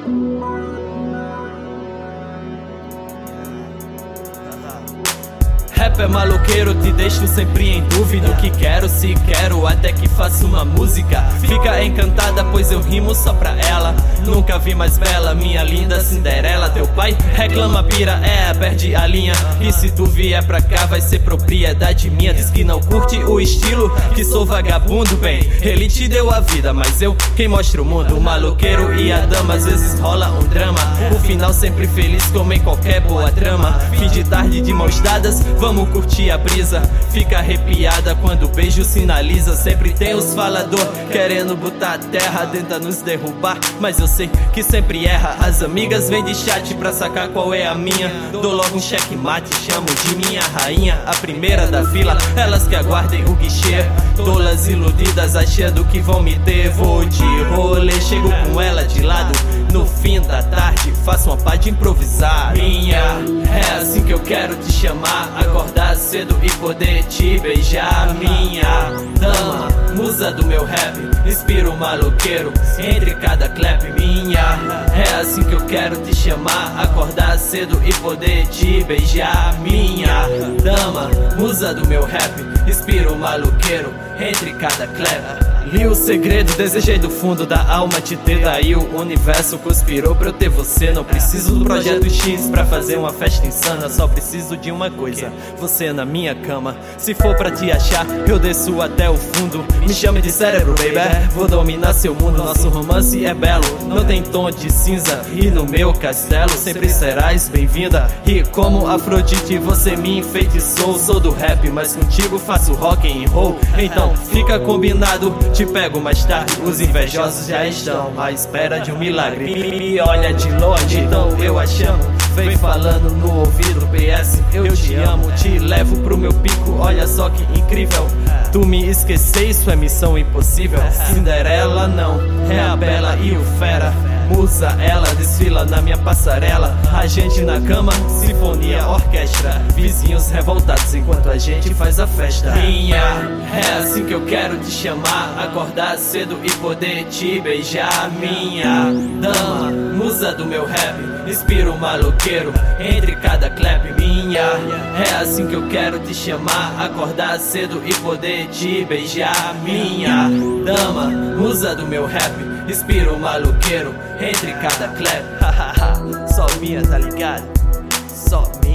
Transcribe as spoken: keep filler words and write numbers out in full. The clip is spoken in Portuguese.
Rap é maloqueiro, te deixo sempre em dúvida. O que quero, se quero, até que faço uma música. Fica encantada, pois eu rimo só pra ela. Nunca vi mais bela, minha linda Cinderela. Teu pai reclama, pira, é, perde a linha. E se tu vier pra cá, vai ser propriedade minha. Diz que não curte o estilo, que sou vagabundo. Bem, ele te deu a vida, mas eu quem mostra o mundo. O maloqueiro e a dama, às vezes rola um drama. O final sempre feliz, como em qualquer boa trama. Fim de tarde de mãos dadas, vamos curtir a brisa. Fica arrepiada quando o beijo sinaliza. Sempre tem os falador querendo botar a terra, tenta nos derrubar, mas eu sei que sempre erra. As amigas vêm de chat pra sacar qual é a minha. Dou logo um checkmate, chamo de minha rainha. A primeira da fila, elas que aguardem o guichê. Tolas iludidas achando que vão me ter. Vou de rolê, chego com ela de lado. No fim da tarde, faço uma pá de improvisar. Minha, é assim que eu quero te chamar. Acordar cedo e poder te beijar. Minha dama, musa do meu rap, inspiro o maloqueiro entre cada clap. Minha, é assim que eu quero te chamar. Acordar cedo e poder te beijar. Minha dama, musa do meu rap, inspiro o maloqueiro entre cada clap. Li o segredo, desejei do fundo da alma te ter. Daí o universo conspirou pra eu ter você. Não preciso do projeto X pra fazer uma festa insana. Só preciso de uma coisa, você na minha cama. Se for pra te achar, eu desço até o fundo. Me chame de cérebro, baby, vou dominar seu mundo. Nosso romance é belo, não tem tom de cinza. E no meu castelo sempre serás bem-vinda. E como Afrodite você me enfeitiçou. Sou do rap, mas contigo faço rock and roll. Então fica combinado, te pego mais tarde. Os invejosos já estão à espera de um milagre. Me, me olha de longe, então eu a chamo. Vem falando no ouvido, P S, eu te amo. Te levo pro meu pico, olha só que incrível. Tu me esquecer, isso é missão impossível. Cinderela não, é a bela e o fera. Musa, ela desfila na minha passarela. A gente na cama, sinfonia, orquestra. Vizinhos revoltados enquanto a gente faz a festa. Minha, é assim que eu quero te chamar. Acordar cedo e poder te beijar. Minha dama, musa do meu rap, inspiro o maloqueiro entre cada clap. Minha, é assim que eu quero te chamar. Acordar cedo e poder te beijar. Minha dama, musa do meu rap, inspiro o maloqueiro entre cada clap. Só minha, tá ligado? Só minha.